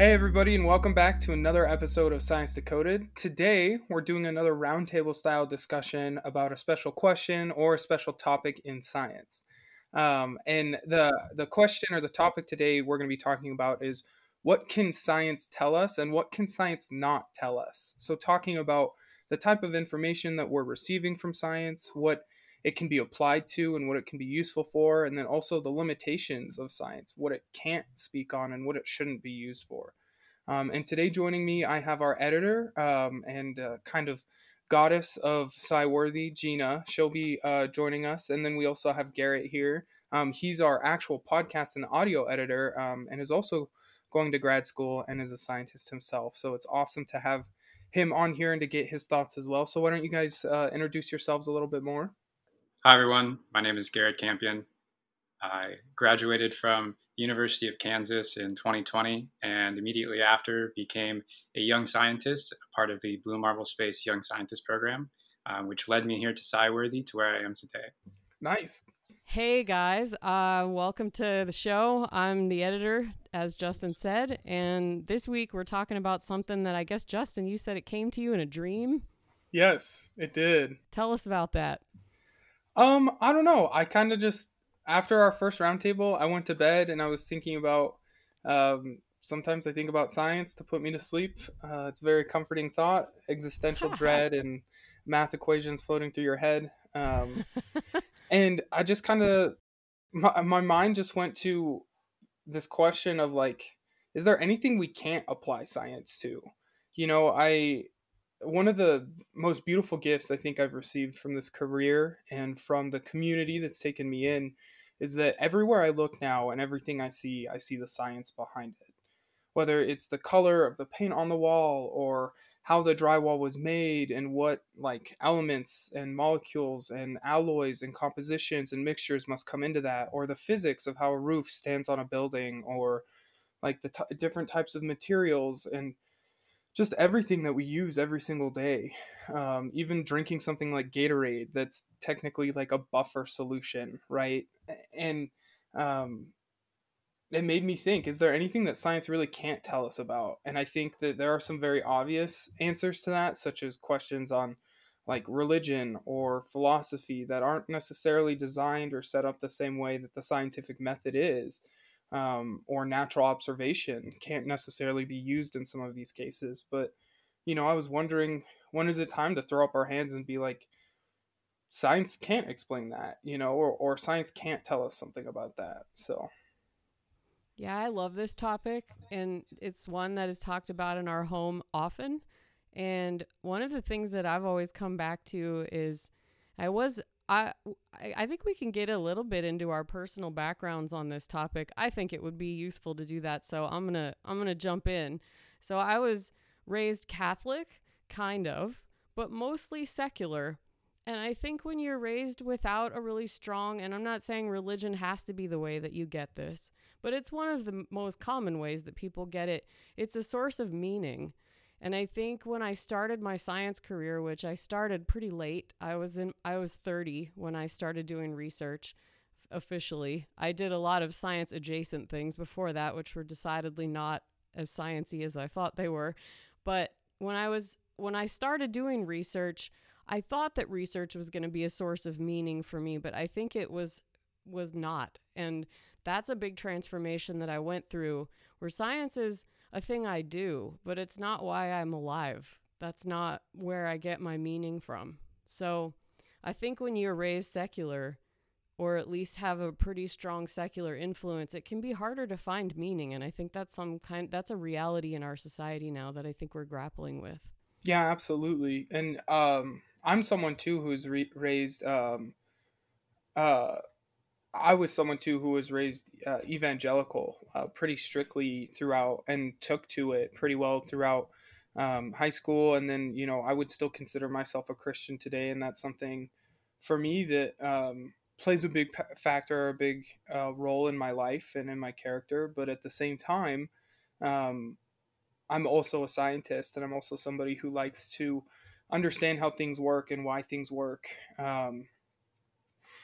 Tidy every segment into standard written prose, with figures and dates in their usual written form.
Hey everybody, and welcome back to another episode of Science Decoded. Today, we're doing another roundtable style discussion about a special question or a special topic in science. And the question or the topic today we're going to be talking about is what can science tell us and what can science not tell us? So, talking about the type of information that we're receiving from science, what it can be applied to and what it can be useful for, and then also the limitations of science, what it can't speak on and what it shouldn't be used for. And today, joining me, I have our editor and kind of goddess of Sci-Worthy, Gina. She'll be joining us. And then we also have Garrett here. He's our actual podcast and audio editor and is also going to grad school and is a scientist himself. So it's awesome to have him on here and to get his thoughts as well. So why don't you guys introduce yourselves a little bit more? Hi, everyone. My name is Garrett Campion. I graduated from the University of Kansas in 2020 and immediately after became a young scientist, part of the Blue Marble Space Young Scientist Program, which led me here to Sci-Worthy to where I am today. Nice. Hey guys, welcome to the show. I'm the editor, as Justin said, and this week we're talking about something that I guess, Justin, you said it came to you in a dream. Yes, it did. Tell us about that. I don't know. I kind of just after our first roundtable, I went to bed and I was thinking about. Sometimes I think about science to put me to sleep. It's a very comforting thought. Existential dread and math equations floating through your head. And I just kind of my mind just went to this question of like, is there anything we can't apply science to? I one of the most beautiful gifts I think I've received from this career and from the community that's taken me in is that everywhere I look now and everything I see the science behind it. Whether it's the color of the paint on the wall or how the drywall was made and what like elements and molecules and alloys and compositions and mixtures must come into that, or the physics of how a roof stands on a building, or like the different types of materials and just everything that we use every single day. Even drinking something like Gatorade, that's technically like a buffer solution, right? And um, it made me think, is there anything that science really can't tell us about? And I think that there are some very obvious answers to that, such as questions on like religion or philosophy that aren't necessarily designed or set up the same way that the scientific method is, or natural observation can't necessarily be used in some of these cases. But, I was wondering, when is it time to throw up our hands and be like, science can't explain that, or science can't tell us something about that. So Yeah, I love this topic, and it's one that is talked about in our home often. And one of the things that I've always come back to is I was I think we can get a little bit into our personal backgrounds on this topic. I think it would be useful to do that, so I'm gonna jump in. So I was raised Catholic, kind of, but mostly secular. And I think when you're raised without a really strong, and I'm not saying religion has to be the way that you get this, but it's one of the most common ways that people get it. It's a source of meaning. And I think when I started my science career, which I started pretty late, I was 30 when I started doing research officially. I did a lot of science adjacent things before that, which were decidedly not as sciencey as I thought they were. But when I started doing research, I thought that research was going to be a source of meaning for me, but I think it was not. And that's a big transformation that I went through, where science is a thing I do, but it's not why I'm alive. That's not where I get my meaning from. So I think when you're raised secular, or at least have a pretty strong secular influence, it can be harder to find meaning. And I think that's that's a reality in our society now that I think we're grappling with. yeah, absolutely. And I'm someone too who's raised. Uh, I was someone too who was raised evangelical pretty strictly throughout, and took to it pretty well throughout high school. And then, I would still consider myself a Christian today, and that's something for me that plays a big factor, a big role in my life and in my character. But at the same time, um, I'm also a scientist, and I'm also somebody who likes to understand how things work and why things work.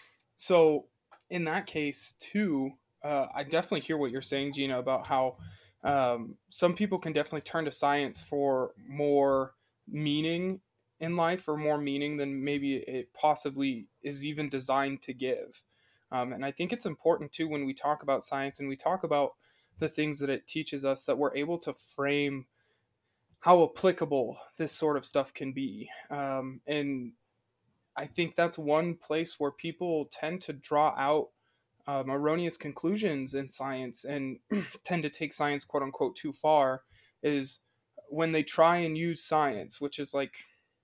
So in that case too, I definitely hear what you're saying, Gina, about how Some people can definitely turn to science for more meaning in life, or more meaning than maybe it possibly is even designed to give. And I think it's important too, when we talk about science and we talk about the things that it teaches us, that we're able to frame how applicable this sort of stuff can be. And I think that's one place where people tend to draw out erroneous conclusions in science and tend to take science, quote unquote, too far, is when they try and use science, which is like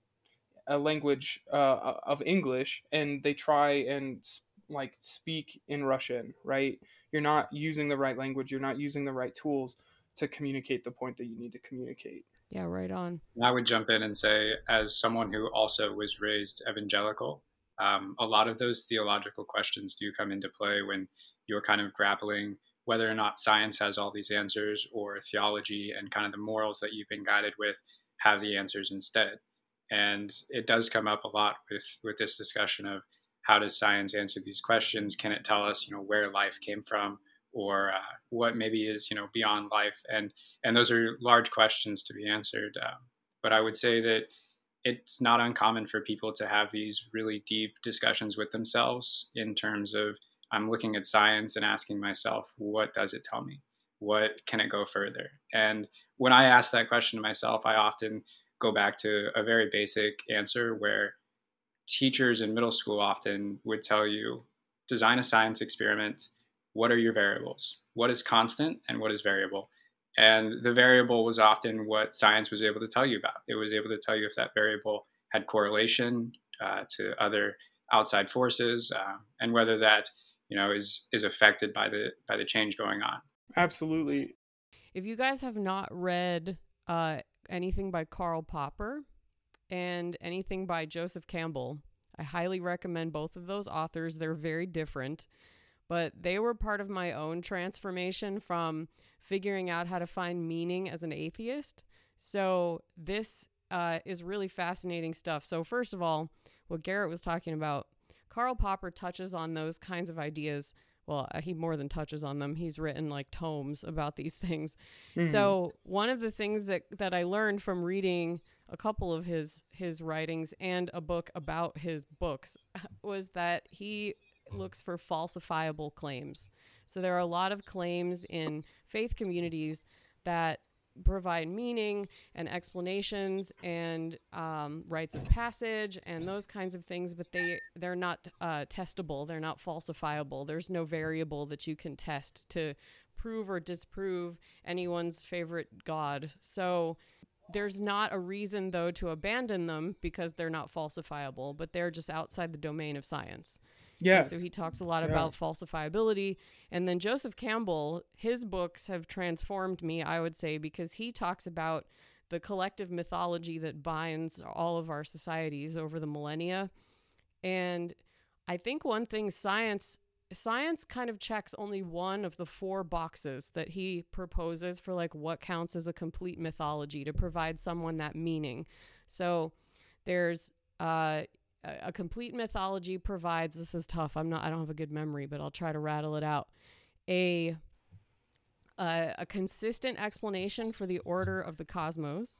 a language of English, and they try and like speak in Russian, right? You're not using the right language, you're not using the right tools to communicate the point that you need to communicate. Yeah, right on. I would jump in and say, as someone who also was raised evangelical, a lot of those theological questions do come into play when you're kind of grappling whether or not science has all these answers, or theology and kind of the morals that you've been guided with have the answers instead. And it does come up a lot with this discussion of, how does science answer these questions? Can it tell us, where life came from, or what maybe is, beyond life? And those are large questions to be answered. But I would say that it's not uncommon for people to have these really deep discussions with themselves, in terms of, I'm looking at science and asking myself, what does it tell me? What can it go further? And when I ask that question to myself, I often go back to a very basic answer, where teachers in middle school often would tell you, design a science experiment. What are your variables? What is constant and what is variable? And the variable was often what science was able to tell you about. It was able to tell you if that variable had correlation to other outside forces, and whether that is affected by the change going on. Absolutely. If you guys have not read anything by Karl Popper and anything by Joseph Campbell, I highly recommend both of those authors. They're very different, but they were part of my own transformation from figuring out how to find meaning as an atheist. So this is really fascinating stuff. So first of all, what Garrett was talking about, Karl Popper touches on those kinds of ideas. Well, he more than touches on them. He's written like tomes about these things. Mm-hmm. So one of the things that I learned from reading a couple of his writings and a book about his books was that he looks for falsifiable claims. So there are a lot of claims in faith communities that provide meaning and explanations and rites of passage and those kinds of things, but they're not testable. They're not falsifiable. There's no variable that you can test to prove or disprove anyone's favorite god. So there's not a reason, though, to abandon them because they're not falsifiable, but they're just outside the domain of science. Yes. And so he talks a lot about falsifiability. And then Joseph Campbell, his books have transformed me, I would say, because he talks about the collective mythology that binds all of our societies over the millennia. And I think one thing science kind of checks only one of the 4 boxes that he proposes for like what counts as a complete mythology to provide someone that meaning. So there's a complete mythology provides, this is tough. I don't have a good memory, but I'll try to rattle it out. A consistent explanation for the order of the cosmos,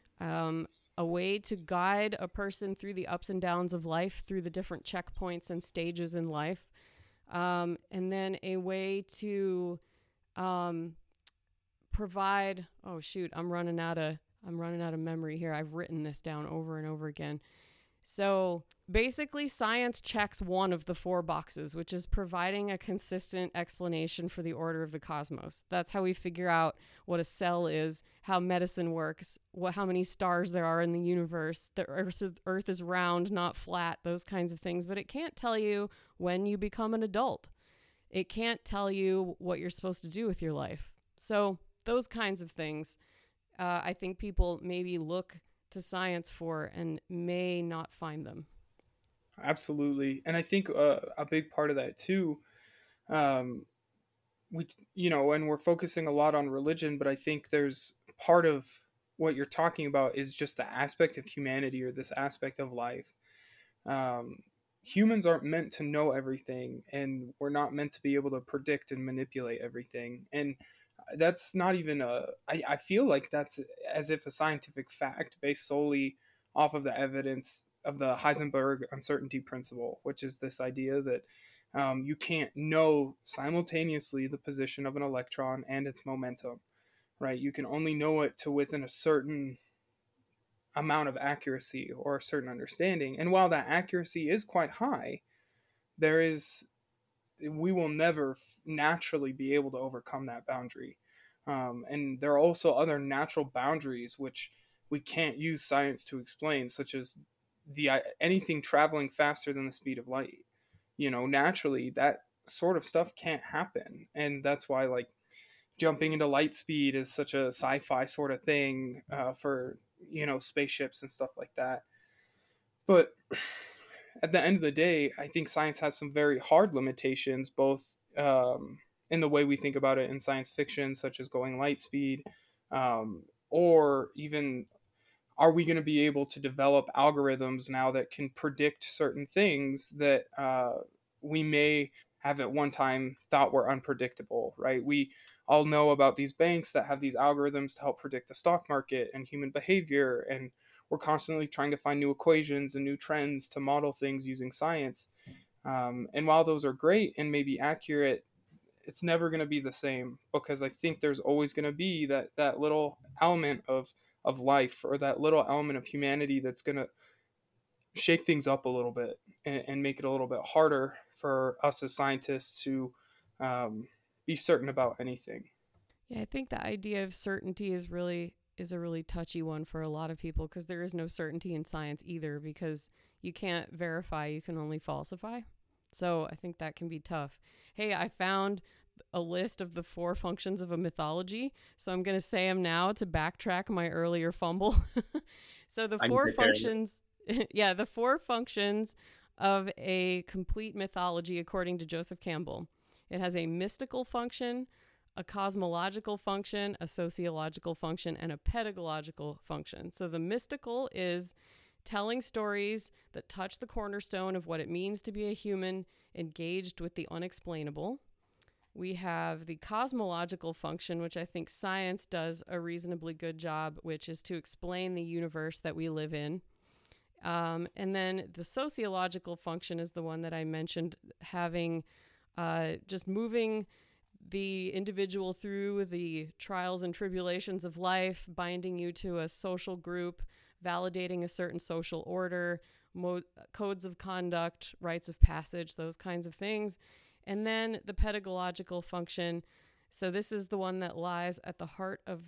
a way to guide a person through the ups and downs of life, through the different checkpoints and stages in life. And then a way to provide, I'm running out of memory here. I've written this down over and over again. So basically, science checks one of the 4 boxes, which is providing a consistent explanation for the order of the cosmos. That's how we figure out what a cell is, how medicine works, how many stars there are in the universe, the Earth is round, not flat, those kinds of things. But it can't tell you when you become an adult. It can't tell you what you're supposed to do with your life. So those kinds of things, I think people maybe look to science for and may not find them. Absolutely. And I think a big part of that too, and we're focusing a lot on religion, but I think there's part of what you're talking about is just the aspect of humanity, or this aspect of life. Humans aren't meant to know everything, and we're not meant to be able to predict and manipulate everything. And that's not even I feel like that's as if a scientific fact based solely off of the evidence of the Heisenberg uncertainty principle, which is this idea that you can't know simultaneously the position of an electron and its momentum, right? You can only know it to within a certain amount of accuracy or a certain understanding. And while that accuracy is quite high, there is we will never naturally be able to overcome that boundary. And there are also other natural boundaries which we can't use science to explain, such as the anything traveling faster than the speed of light. Naturally that sort of stuff can't happen, and that's why like jumping into light speed is such a sci-fi sort of thing for spaceships and stuff like that. But at the end of the day, I think science has some very hard limitations, both in the way we think about it in science fiction, such as going light speed, or even are we going to be able to develop algorithms now that can predict certain things that we may have at one time thought were unpredictable, right? We all know about these banks that have these algorithms to help predict the stock market and human behavior, and we're constantly trying to find new equations and new trends to model things using science. And while those are great and maybe accurate, it's never going to be the same, because I think there's always going to be that little element of life, or that little element of humanity that's going to shake things up a little bit and make it a little bit harder for us as scientists to be certain about anything. Yeah, I think the idea of certainty is a really touchy one for a lot of people, because there is no certainty in science either, because you can't verify, you can only falsify. So I think that can be tough. Hey, I found a list of the 4 functions of a mythology, so I'm going to say them now to backtrack my earlier fumble. So the 4 functions, yeah, the 4 functions of a complete mythology according to Joseph Campbell. It has a mystical function, a cosmological function, a sociological function, and a pedagogical function. So the mystical is telling stories that touch the cornerstone of what it means to be a human engaged with the unexplainable. We have the cosmological function, which I think science does a reasonably good job, which is to explain the universe that we live in. And then the sociological function is the one that I mentioned, having just moving the individual through the trials and tribulations of life, binding you to a social group, validating a certain social order, codes of conduct, rites of passage, those kinds of things. And then the pedagogical function. So this is the one that lies at the heart of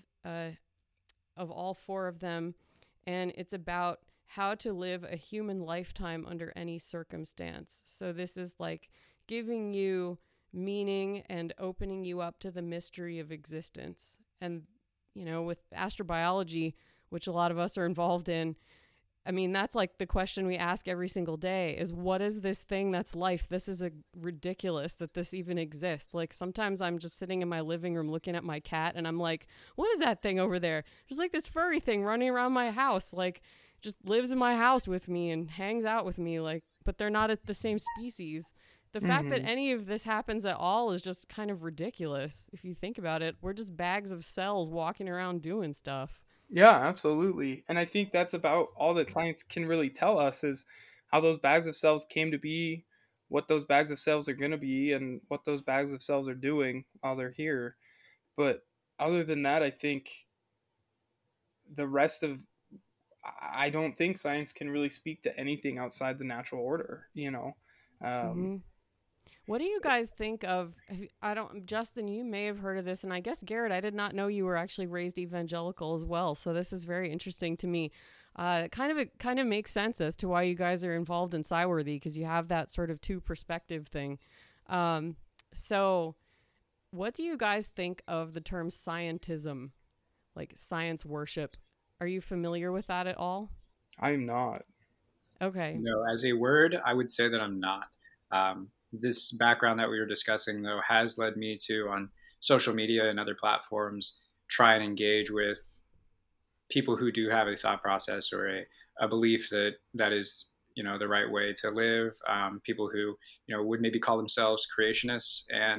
all 4 of them, and it's about how to live a human lifetime under any circumstance. So this is like giving you meaning and opening you up to the mystery of existence. And, with astrobiology, which a lot of us are involved in, I mean, that's like the question we ask every single day is, what is this thing that's life? This is ridiculous that this even exists. Like sometimes I'm just sitting in my living room looking at my cat and I'm like, what is that thing over there? There's like this furry thing running around my house, like just lives in my house with me and hangs out with me, like, but they're not at the same species. The fact that any of this happens at all is just kind of ridiculous. If you think about it, we're just bags of cells walking around doing stuff. Yeah, absolutely. And I think that's about all that science can really tell us, is how those bags of cells came to be, what those bags of cells are going to be, and what those bags of cells are doing while they're here. But other than that, I think the rest of I don't think science can really speak to anything outside the natural order, What do you guys think of, Justin, you may have heard of this, and I guess Garrett, I did not know you were actually raised evangelical as well, so this is very interesting to me. It kind of makes sense as to why you guys are involved in Sciworthy, because you have that sort of 2 perspective thing. So what do you guys think of the term scientism, like science worship? Are you familiar with that at all? I'm not. Okay. No, as a word, I would say that I'm not. This background that we were discussing, though, has led me to, on social media and other platforms, try and engage with people who do have a thought process or a belief that is, the right way to live. People who, would maybe call themselves creationists. And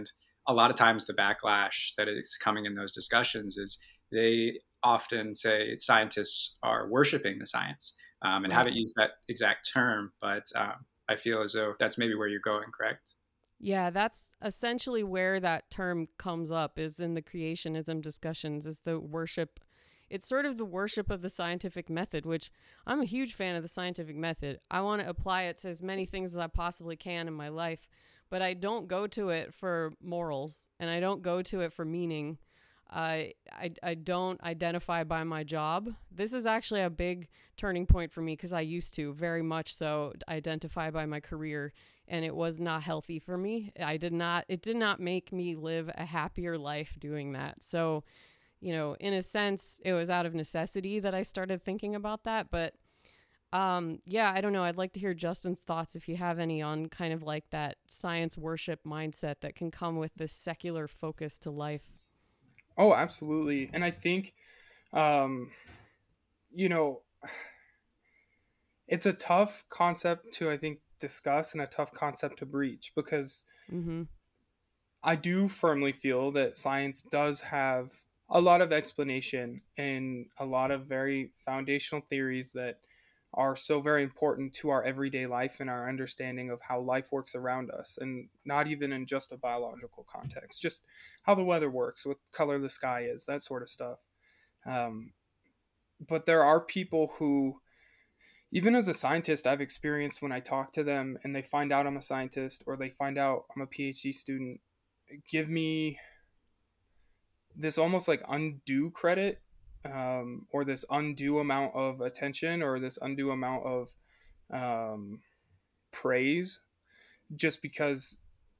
a lot of times the backlash that is coming in those discussions is they often say scientists are worshiping the science, and Right. haven't used that exact term, but I feel as though that's maybe where you're going, correct? Yeah, that's essentially where that term comes up is in the creationism discussions is the worship. It's sort of the worship of the scientific method, which I'm a huge fan of the scientific method. I want to apply it to as many things as I possibly can in my life, but I don't go to it for morals and I don't go to it for meaning. I don't identify by my job. This is actually a big turning point for me because I used to very much so identify by my career, and it was not healthy for me. It did not make me live a happier life doing that. So, in a sense, it was out of necessity that I started thinking about that. But yeah, I don't know. I'd like to hear Justin's thoughts if you have any on kind of like that science worship mindset that can come with this secular focus to life. Oh, absolutely. And I think, um, you know, it's a tough concept to, I think, discuss and a tough concept to breach because Mm-hmm. I do firmly feel that science does have a lot of explanation and a lot of very foundational theories that are so very important to our everyday life and our understanding of how life works around us, and not even in just a biological context, just how the weather works, what color the sky is, that sort of stuff. um, but there are people who, even as a scientist, I've experienced when I talk to them and they find out I'm a scientist or they find out I'm a PhD student, give me this almost like undue credit, or this undue amount of attention or this undue amount of um, praise, just because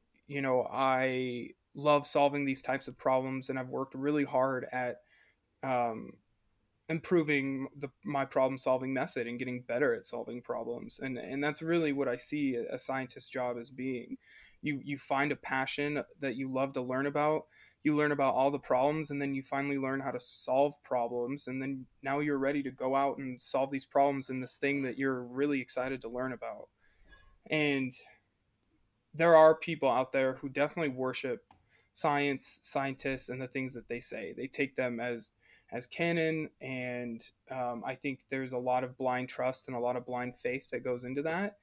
I love solving these types of problems and I've worked really hard at um, improving my problem solving method and getting better at solving problems, and that's really what I see a scientist's job as being. You find a passion that you love to learn about, you learn about all the problems, and then you finally learn how to solve problems, and then now you're ready to go out and solve these problems in this thing that you're really excited to learn about. And there are people out there who definitely worship scientists, and the things that they say. They take them as canon, and I think there's a lot of blind trust and a lot of blind faith that goes into that.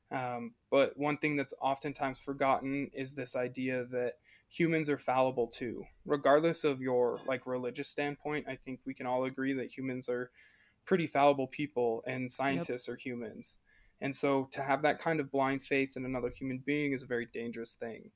But one thing that's oftentimes forgotten is this idea that humans are fallible too, regardless of your like religious standpoint. I think we can all agree that humans are pretty fallible people and Yep. scientists are humans. And so to have that kind of blind faith in another human being is a very dangerous thing.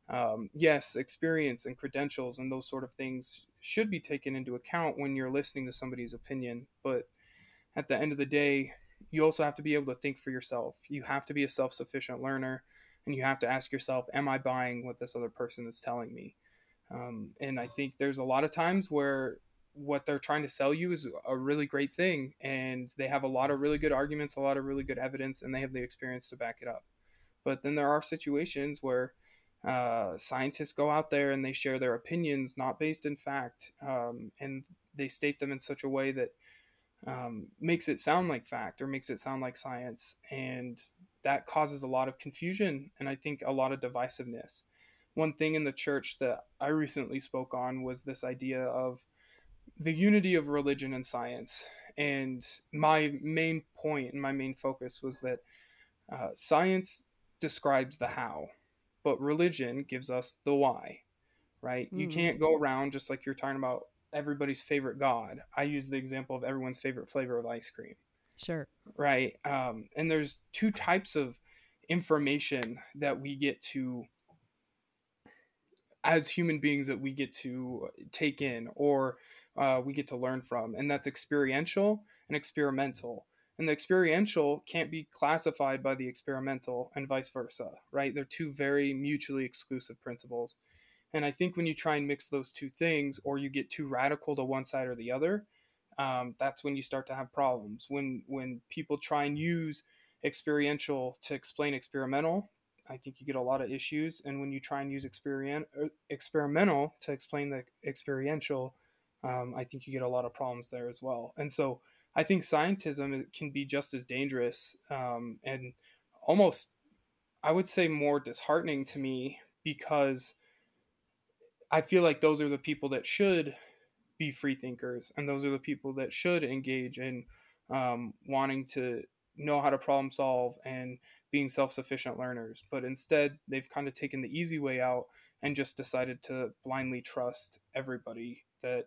Yes, experience and credentials and those sort of things should be taken into account when you're listening to somebody's opinion. But at the end of the day, you also have to be able to think for yourself. You have to be a self sufficient learner, and you have to ask yourself, am I buying what this other person is telling me? And I think there's a lot of times where what they're trying to sell you is a really great thing, and they have a lot of really good arguments, a lot of really good evidence, and they have the experience to back it up. But then there are situations where scientists go out there and they share their opinions not based in fact, and they state them in such a way that makes it sound like fact or makes it sound like science, and that causes a lot of confusion and I think a lot of divisiveness. One thing in the church that I recently spoke on was this idea of the unity of religion and science. And my main point and my main focus was that science describes the how, but religion gives us the why, right? You Mm, can't go around just like you're talking about everybody's favorite God. I use the example of everyone's favorite flavor of ice cream, sure. right? And there's two types of information that we get to, as human beings, that we get to take in, or we get to learn from, and that's experiential and experimental. And the experiential can't be classified by the experimental, and vice versa, right? They're two very mutually exclusive principles. And I think when you try and mix those two things, or you get too radical to one side or the other, that's when you start to have problems. When people try and use experiential to explain experimental, I think you get a lot of issues. And when you try and use experimental to explain the experiential, I think you get a lot of problems there as well. And so I think scientism can be just as dangerous, and almost, I would say, more disheartening to me, because I feel like those are the people that should be free thinkers, and those are the people that should engage in wanting to know how to problem solve and being self-sufficient learners. But instead, they've kind of taken the easy way out and just decided to blindly trust everybody that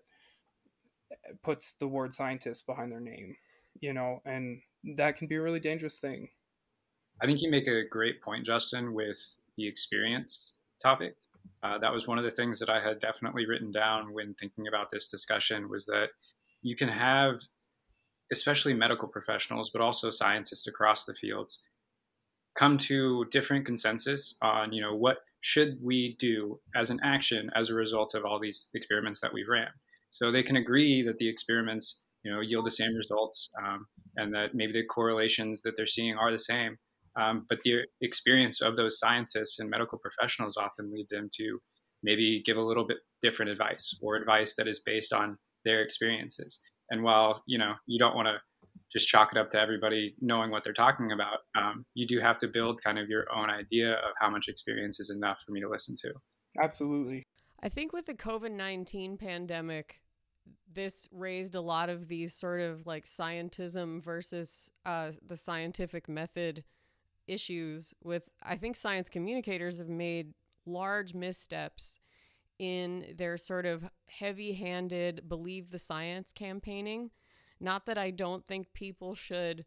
puts the word scientist behind their name, and that can be a really dangerous thing. I think you make a great point, Justin, with the experience topic. That was one of the things that I had definitely written down when thinking about this discussion, was that you can have, especially medical professionals, but also scientists across the fields, come to different consensus on, what should we do as an action as a result of all these experiments that we ran. So they can agree that the experiments, yield the same results, and that maybe the correlations that they're seeing are the same. But the experience of those scientists and medical professionals often lead them to maybe give a little bit different advice, or advice that is based on their experiences. And while, you don't want to just chalk it up to everybody knowing what they're talking about, you do have to build kind of your own idea of how much experience is enough for me to listen to. Absolutely. I think with the COVID-19 pandemic, this raised a lot of these sort of like scientism versus the scientific method issues with, I think science communicators have made large missteps in their sort of heavy-handed believe the science campaigning. Not that I don't think people should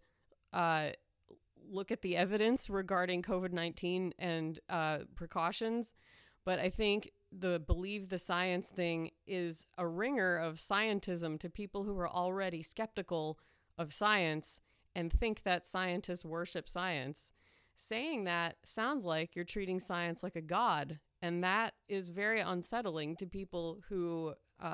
look at the evidence regarding COVID-19 and precautions, but I think the believe the science thing is a ringer of scientism to people who are already skeptical of science and think that scientists worship science. Saying that sounds like you're treating science like a god, and that is very unsettling to people who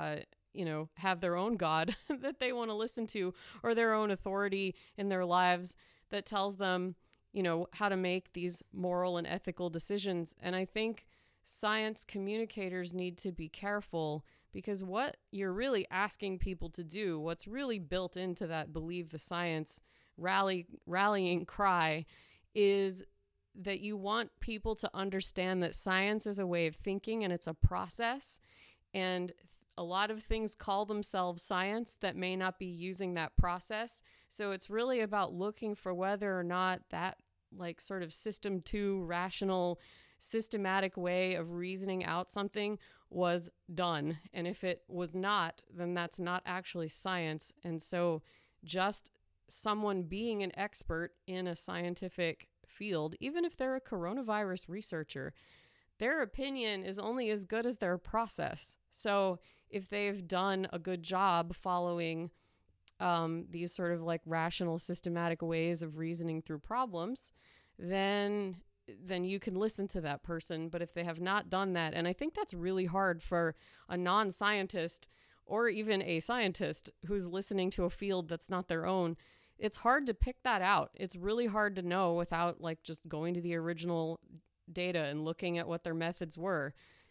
have their own god that they want to listen to, or their own authority in their lives that tells them, how to make these moral and ethical decisions. And I think science communicators need to be careful, because what you're really asking people to do, what's really built into that believe the science rallying cry, is that you want people to understand that science is a way of thinking and it's a process. And a lot of things call themselves science that may not be using that process. So it's really about looking for whether or not that like sort of system 2 rational systematic way of reasoning out something was done. And if it was not, then that's not actually science. And so just someone being an expert in a scientific field, even if they're a coronavirus researcher, their opinion is only as good as their process. So if they've done a good job following these sort of like rational, systematic ways of reasoning through problems, then you can listen to that person. But if they have not done that, and I think that's really hard for a non-scientist or even a scientist who's listening to a field that's not their own, it's hard to pick that out. It's really hard to know without like just going to the original data and looking at what their methods were.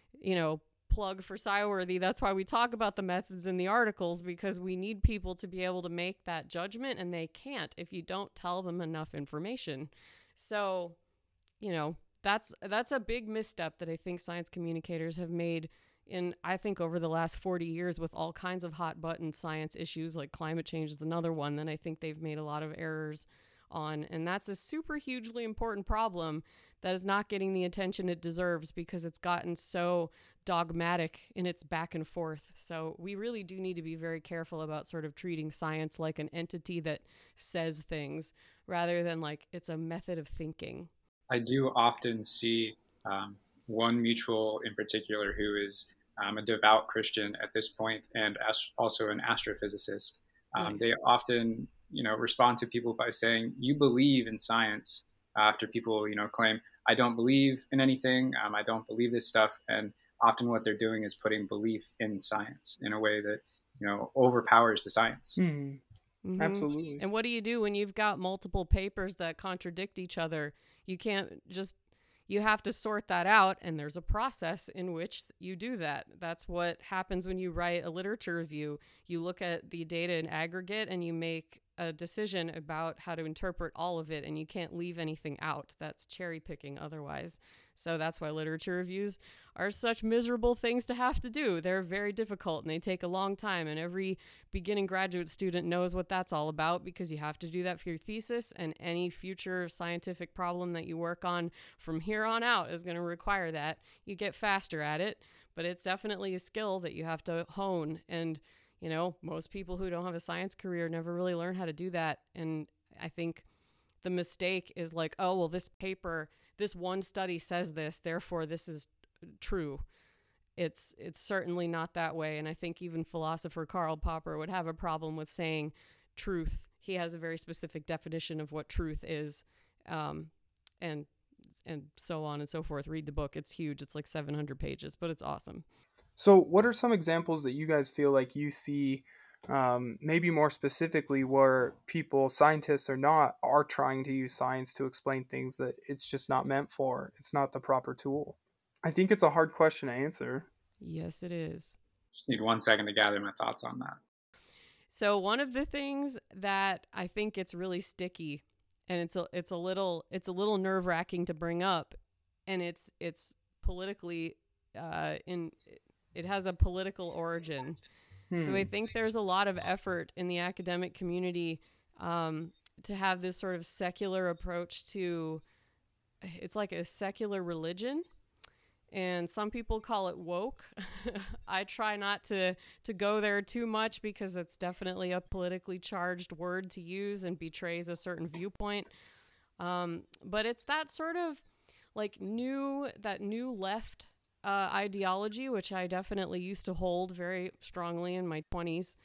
Plug for SciWorthy. That's why we talk about the methods in the articles, because we need people to be able to make that judgment, and they can't if you don't tell them enough information. So, that's a big misstep that I think science communicators have made I think over the last 40 years with all kinds of hot button science issues, like climate change is another one that I think they've made a lot of errors on. And that's a super hugely important problem that is not getting the attention it deserves, because it's gotten so dogmatic in its back and forth. So we really do need to be very careful about sort of treating science like an entity that says things rather than like it's a method of thinking. I do often see one mutual in particular who is a devout Christian at this point, and also an astrophysicist. Nice. They often, respond to people by saying, "You believe in science," after people, claim, "I don't believe in anything. I don't believe this stuff." And often what they're doing is putting belief in science in a way that, overpowers the science. Mm-hmm. Mm-hmm. Absolutely. And what do you do when you've got multiple papers that contradict each other? You can't just, you have to sort that out, and there's a process in which you do that. That's what happens when you write a literature review. You look at the data in aggregate and you make a decision about how to interpret all of it, and you can't leave anything out. That's cherry picking otherwise. So that's why literature reviews are such miserable things to have to do. They're very difficult and they take a long time, and every beginning graduate student knows what that's all about, because you have to do that for your thesis, and any future scientific problem that you work on from here on out is going to require that. You get faster at it, but it's definitely a skill that you have to hone. And most people who don't have a science career never really learn how to do that. And I think the mistake is like, oh, well, this paper, this one study says this, therefore this is true. It's certainly not that way. And I think even philosopher Karl Popper would have a problem with saying truth. He has a very specific definition of what truth is, and so on and so forth. Read the book. It's huge. It's like 700 pages, but it's awesome. So what are some examples that you guys feel like you see, maybe more specifically, where people, scientists or not, are trying to use science to explain things that it's just not meant for? It's not the proper tool. I think it's a hard question to answer. Yes, it is. Just need 1 second to gather my thoughts on that. So one of the things that I think it's really sticky, and it's a little nerve-wracking to bring up, and it's politically it has a political origin. So I think there's a lot of effort in the academic community to have this sort of secular approach to, it's like a secular religion. And some people call it woke. I try not to go there too much, because it's definitely a politically charged word to use and betrays a certain viewpoint. But it's that sort of like new left ideology, which I definitely used to hold very strongly in my 20s,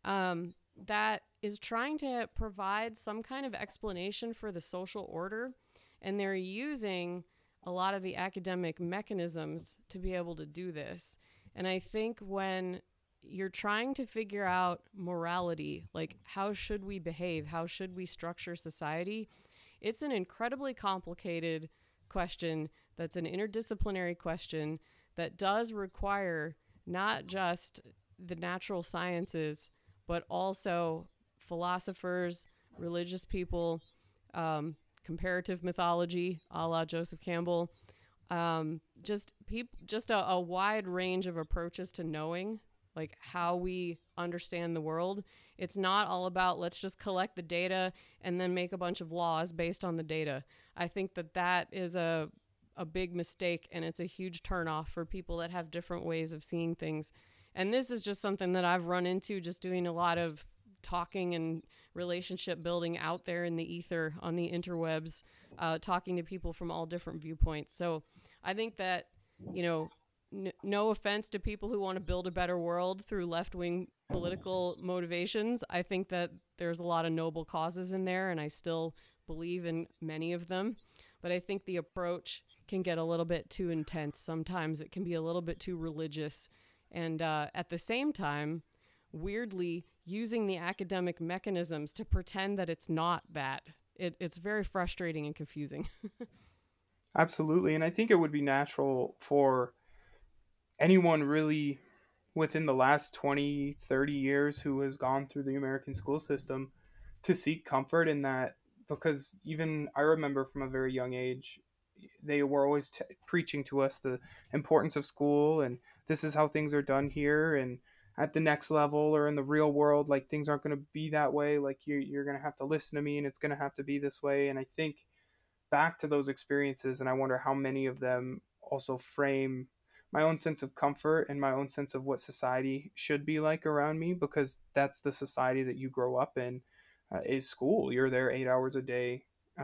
that is trying to provide some kind of explanation for the social order. And they're using a lot of the academic mechanisms to be able to do this. And I think when you're trying to figure out morality, like how should we behave, how should we structure society, it's an incredibly complicated question that's an interdisciplinary question that does require not just the natural sciences, but also philosophers, religious people, comparative mythology, a la Joseph Campbell, just a wide range of approaches to knowing like how we understand the world. It's not all about let's just collect the data and then make a bunch of laws based on the data. I think that is a big mistake, and it's a huge turnoff for people that have different ways of seeing things. And this is just something that I've run into just doing a lot of talking and relationship building out there in the ether on the interwebs, talking to people from all different viewpoints. So I think that, no offense to people who want to build a better world through left-wing political motivations. I think that there's a lot of noble causes in there, and I still believe in many of them. But I think the approach can get a little bit too intense. Sometimes it can be a little bit too religious. And at the same time, weirdly, using the academic mechanisms to pretend that it's not that. It's very frustrating and confusing. Absolutely. And I think it would be natural for anyone really within the last 20, 30 years who has gone through the American school system to seek comfort in that, because even I remember from a very young age, they were always preaching to us the importance of school, and this is how things are done here, and at the next level or in the real world, like things aren't going to be that way. Like you're going to have to listen to me, and it's going to have to be this way. And I think back to those experiences, and I wonder how many of them also frame my own sense of comfort and my own sense of what society should be like around me, because that's the society that you grow up in, is school. You're there 8 hours a day,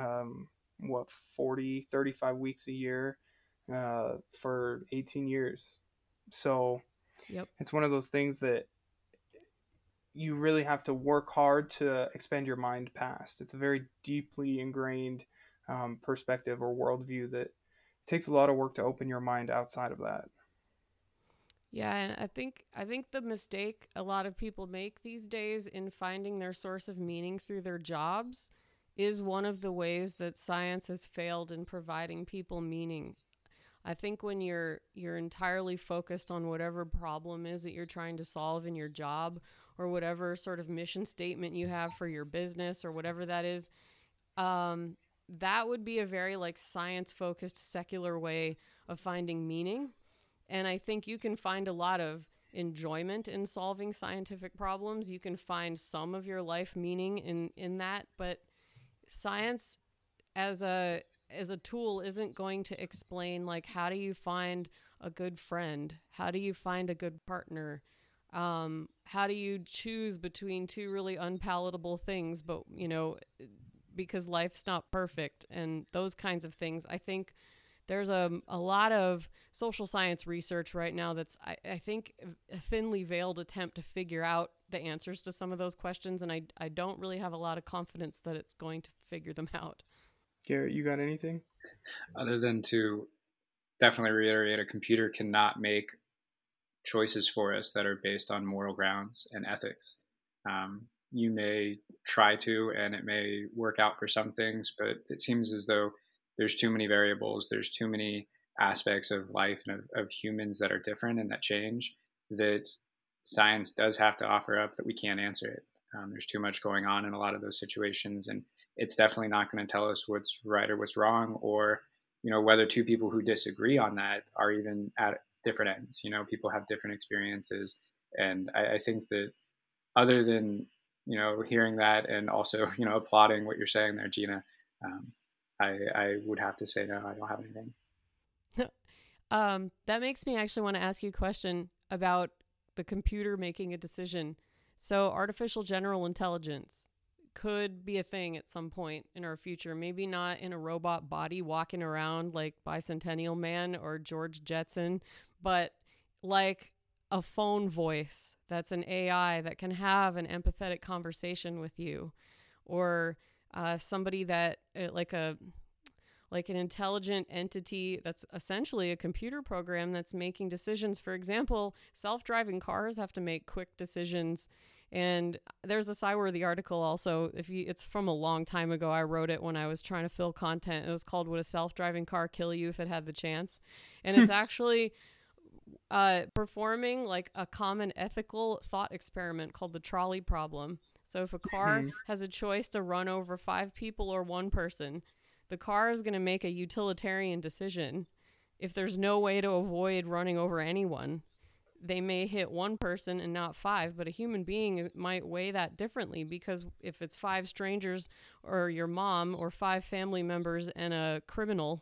35 weeks a year, for 18 years. So Yep. It's one of those things that you really have to work hard to expand your mind past. It's a very deeply ingrained perspective or worldview that takes a lot of work to open your mind outside of that. Yeah, and I think the mistake a lot of people make these days in finding their source of meaning through their jobs is one of the ways that science has failed in providing people meaning. I think when you're entirely focused on whatever problem is that you're trying to solve in your job, or whatever sort of mission statement you have for your business or whatever that is, that would be a very like science focused secular way of finding meaning. And I think you can find a lot of enjoyment in solving scientific problems. You can find some of your life meaning in that, but science as a tool isn't going to explain like how do you find a good friend? How do you find a good partner? How do you choose between two really unpalatable things, but because life's not perfect and those kinds of things. I think there's a lot of social science research right now that's, I think, a thinly veiled attempt to figure out the answers to some of those questions. And I don't really have a lot of confidence that it's going to figure them out. Garrett, you got anything? Other than to definitely reiterate, a computer cannot make choices for us that are based on moral grounds and ethics. You may try to, and it may work out for some things, but it seems as though there's too many variables, there's too many aspects of life and of humans that are different and that change, that science does have to offer up that we can't answer it. There's too much going on in a lot of those situations, and it's definitely not going to tell us what's right or what's wrong, or whether two people who disagree on that are even at different ends. People have different experiences, and I think that other than hearing that and also applauding what you're saying there, Gina, I would have to say no, I don't have anything. That makes me actually want to ask you a question about the computer making a decision. So artificial general intelligence could be a thing at some point in our future. Maybe not in a robot body walking around like Bicentennial Man or George Jetson, but like a phone voice that's an AI that can have an empathetic conversation with you, or somebody that like an intelligent entity that's essentially a computer program that's making decisions. For example, self-driving cars have to make quick decisions. And there's a Cyworthy article also. It's from a long time ago. I wrote it when I was trying to fill content. It was called "Would a Self-Driving Car Kill You If It Had the Chance?" And it's actually performing like a common ethical thought experiment called the trolley problem. So if a car has a choice to run over 5 people or 1 person, the car is going to make a utilitarian decision. If there's no way to avoid running over anyone, they may hit 1 person and not 5, but a human being might weigh that differently, because if it's 5 strangers or your mom or 5 family members and a criminal,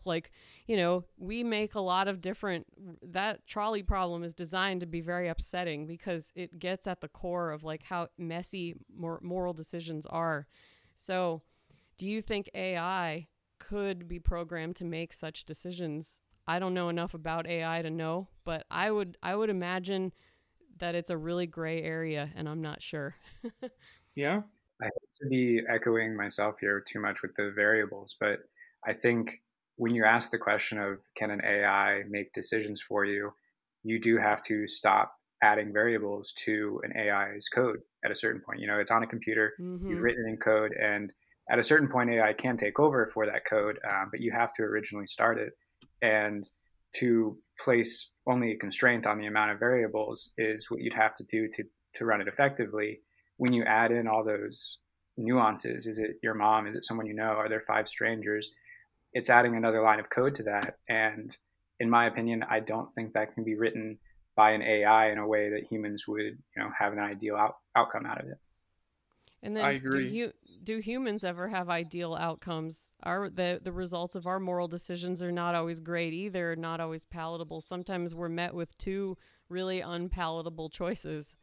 we make a lot of different. That trolley problem is designed to be very upsetting because it gets at the core of like how messy moral decisions are. So do you think AI could be programmed to make such decisions? I don't know enough about AI to know, but I would imagine that it's a really gray area, and I'm not sure. Yeah. I hate to be echoing myself here too much with the variables, but I think when you ask the question of can an AI make decisions for you, you do have to stop adding variables to an AI's code at a certain point. It's on a computer, you've written it in code, and at a certain point, AI can take over for that code, but you have to originally start it. And to place only a constraint on the amount of variables is what you'd have to do to run it effectively. When you add in all those nuances, is it your mom? Is it someone you know? Are there 5 strangers? It's adding another line of code to that. And in my opinion, I don't think that can be written by an AI in a way that humans would, have an ideal outcome out of it. And then I agree. Do humans ever have ideal outcomes? The results of our moral decisions are not always great either, not always palatable. Sometimes we're met with 2 really unpalatable choices.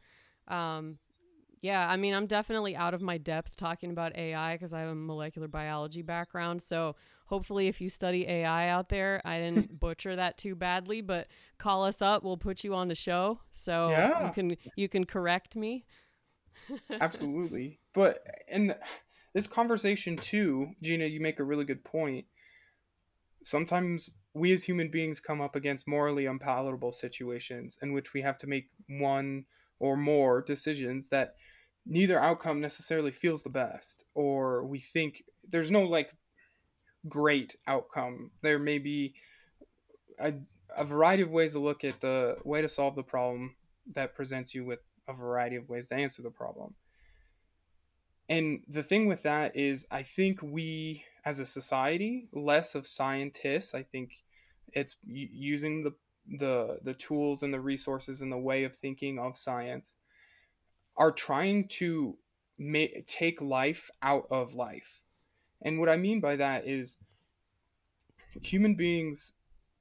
Yeah, I mean, I'm definitely out of my depth talking about AI because I have a molecular biology background. So hopefully if you study AI out there, I didn't butcher that too badly, but call us up. We'll put you on the show. So Yeah. you can correct me. Absolutely. But in this conversation too, Gina, you make a really good point. Sometimes we as human beings come up against morally unpalatable situations in which we have to make one or more decisions that neither outcome necessarily feels the best, or we think there's no like great outcome. There may be a, a variety of ways to look at the way to solve the problem that presents you with a variety of ways to answer the problem. And the thing with that is, I think we as a society, less of scientists, I think it's using the tools and the resources and the way of thinking of science, are trying to take life out of life. And what I mean by that is, human beings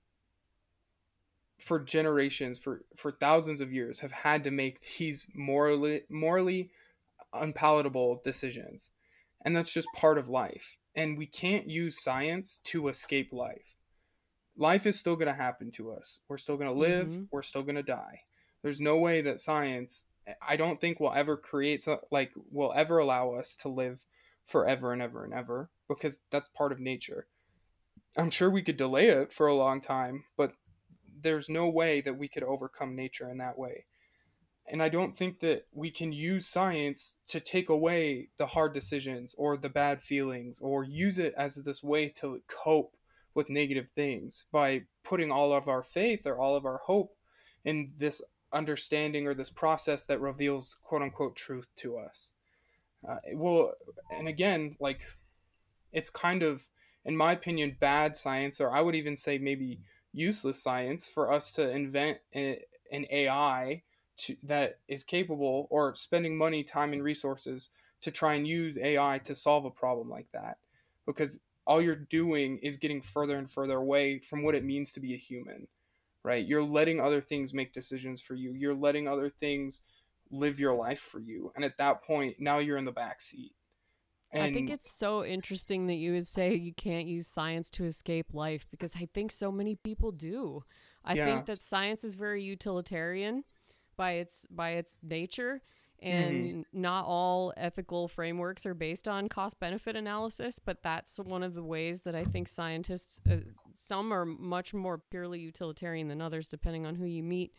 for generations, for thousands of years, have had to make these morally unpalatable decisions. And that's just part of life. And we can't use science to escape life. Life is still going to happen to us. We're still going to live. Mm-hmm. We're still going to die. There's no way that science, I don't think, will ever will ever allow us to live forever and ever and ever, because that's part of nature. I'm sure we could delay it for a long time, but there's no way that we could overcome nature in that way. And I don't think that we can use science to take away the hard decisions or the bad feelings, or use it as this way to cope with negative things by putting all of our faith or all of our hope in this understanding or this process that reveals quote unquote truth to us. Well, and again, like, it's kind of, in my opinion, bad science, or I would even say maybe useless science, for us to invent an AI that is capable, or spending money, time, and resources to try and use AI to solve a problem like that. Because all you're doing is getting further and further away from what it means to be a human, right? You're letting other things make decisions for you. You're letting other things live your life for you. And at that point, now you're in the back seat. And I think it's so interesting that you would say you can't use science to escape life, because I think so many people do. I think that science is very utilitarian by its nature, and not all ethical frameworks are based on cost-benefit analysis, but that's one of the ways that I think scientists, some are much more purely utilitarian than others, depending on who you meet.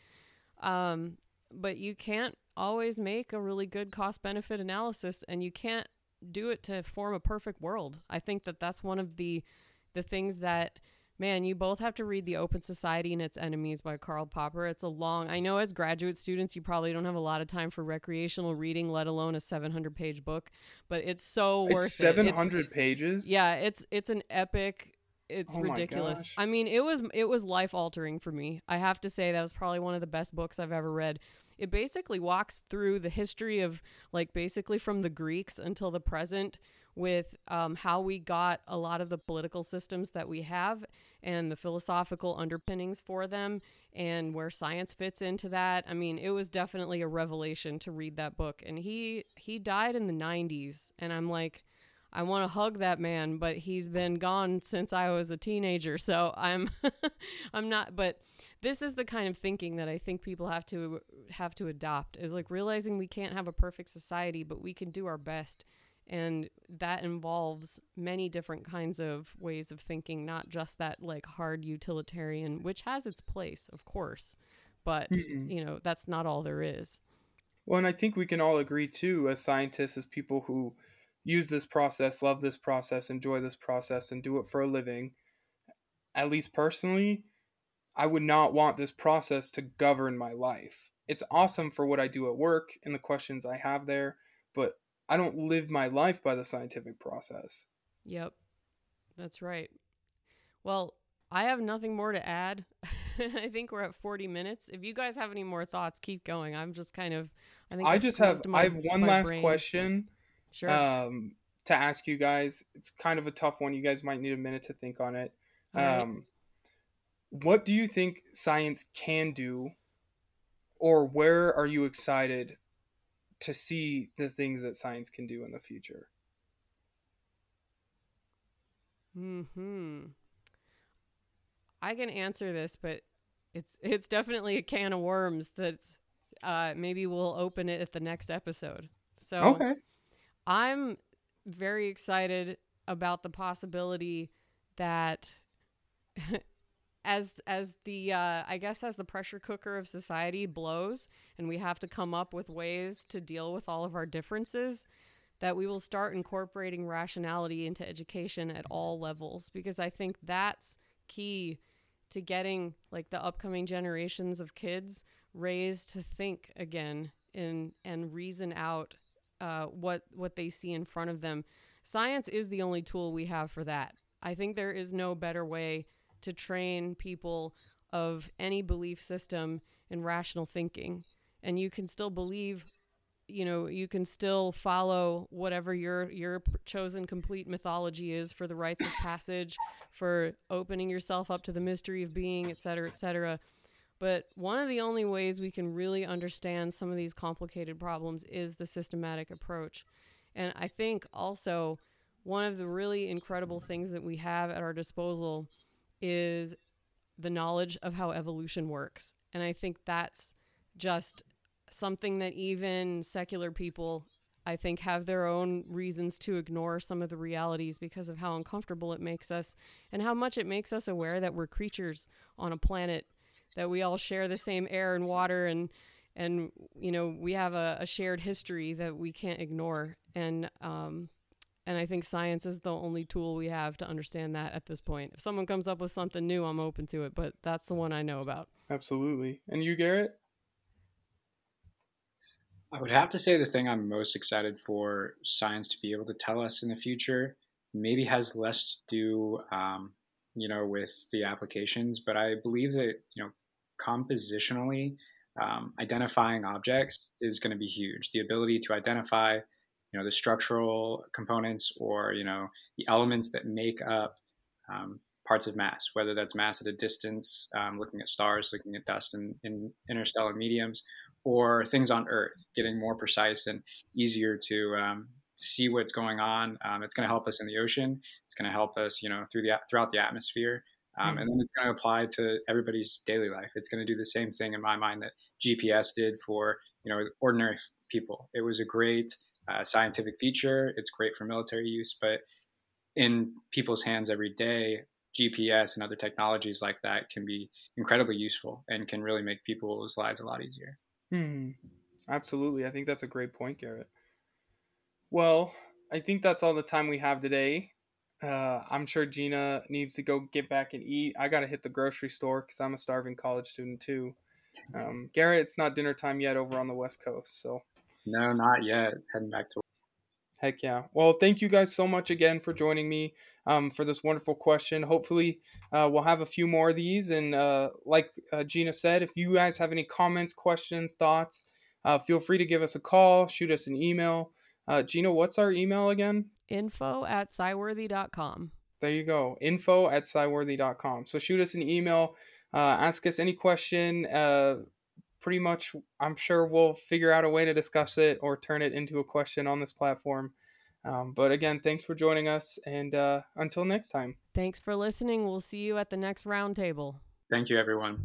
But you can't always make a really good cost-benefit analysis, and you can't do it to form a perfect world. I think that that's one of the things that, man, you both have to read The Open Society and Its Enemies by Karl Popper. It's a long, I know as graduate students, you probably don't have a lot of time for recreational reading, let alone a 700-page book, but it's so worth it. 700 pages? Yeah, it's an epic. It's ridiculous. I mean, it was life altering for me. I have to say that was probably one of the best books I've ever read. It basically walks through the history of, like, basically from the Greeks until the present, with how we got a lot of the political systems that we have and the philosophical underpinnings for them, and where science fits into that. I mean, it was definitely a revelation to read that book. And he died in the 90s, and I'm like, I want to hug that man, but he's been gone since I was a teenager. So I'm not, but this is the kind of thinking that I think people have to adopt, is like realizing we can't have a perfect society, but we can do our best. And that involves many different kinds of ways of thinking, not just that like hard utilitarian, which has its place, of course, but you know, that's not all there is. Well, and I think we can all agree too, as scientists, as people who use this process, love this process, enjoy this process, and do it for a living, at least personally, I would not want this process to govern my life. It's awesome for what I do at work and the questions I have there, but I don't live my life by the scientific process. Yep, that's right. Well, I have nothing more to add. I think we're at 40 minutes. If you guys have any more thoughts, keep going. I'm just kind of, I have one last question. Sure. To ask you guys. It's kind of a tough one. You guys might need a minute to think on it. Right. What do you think science can do, or where are you excited to see the things that science can do in the future? I can answer this, but it's definitely a can of worms that's maybe we'll open it at the next episode. So okay. I'm very excited about the possibility that as the I guess as the pressure cooker of society blows and we have to come up with ways to deal with all of our differences, that we will start incorporating rationality into education at all levels, because I think that's key to getting like the upcoming generations of kids raised to think again and reason out what they see in front of them. Science is the only tool we have for that. I think there is no better way to train people of any belief system in rational thinking. And you can still believe, you can still follow whatever your chosen complete mythology is for the rites of passage, for opening yourself up to the mystery of being, et cetera, et cetera. But one of the only ways we can really understand some of these complicated problems is the systematic approach. And I think also one of the really incredible things that we have at our disposal is the knowledge of how evolution works. And I think that's just something that even secular people, I think, have their own reasons to ignore some of the realities because of how uncomfortable it makes us and how much it makes us aware that we're creatures on a planet, that we all share the same air and water, and we have a shared history that we can't ignore. And I think science is the only tool we have to understand that at this point. If someone comes up with something new, I'm open to it, but that's the one I know about. Absolutely. And you, Garrett? I would have to say the thing I'm most excited for science to be able to tell us in the future maybe has less to do, with the applications, but I believe that, compositionally, identifying objects is going to be huge. The ability to identify, the structural components or, the elements that make up parts of mass, whether that's mass at a distance, looking at stars, looking at dust in interstellar mediums, or things on Earth, getting more precise and easier to see what's going on. It's going to help us in the ocean. It's going to help us, throughout the atmosphere. And then it's going to apply to everybody's daily life. It's going to do the same thing in my mind that GPS did for, ordinary people. It was a great scientific feature. It's great for military use, but in people's hands every day, GPS and other technologies like that can be incredibly useful and can really make people's lives a lot easier. Absolutely. I think that's a great point, Garrett. Well, I think that's all the time we have today. I'm sure Gina needs to go get back and eat. I got to hit the grocery store because I'm a starving college student too. Garrett, it's not dinner time yet over on the West Coast. So no, not yet. Heading back to work. Heck yeah. Well, thank you guys so much again for joining me for this wonderful question. Hopefully we'll have a few more of these. And like Gina said, if you guys have any comments, questions, thoughts, feel free to give us a call, shoot us an email. Gina, what's our email again? info@sciworthy.com. There you go. info@sciworthy.com. So shoot us an email, ask us any question. Pretty much, I'm sure we'll figure out a way to discuss it or turn it into a question on this platform. But again, thanks for joining us. And until next time. Thanks for listening. We'll see you at the next roundtable. Thank you, everyone.